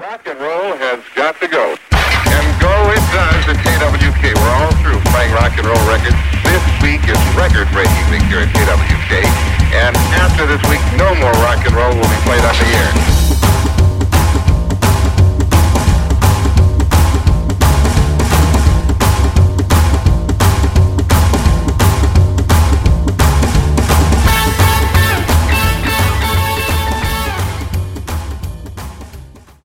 Rock and roll has got to go. And go it does at KWK. We're all through playing rock and roll records. This week is record-breaking week here at KWK. And after this week, no more rock and roll will be played on the air.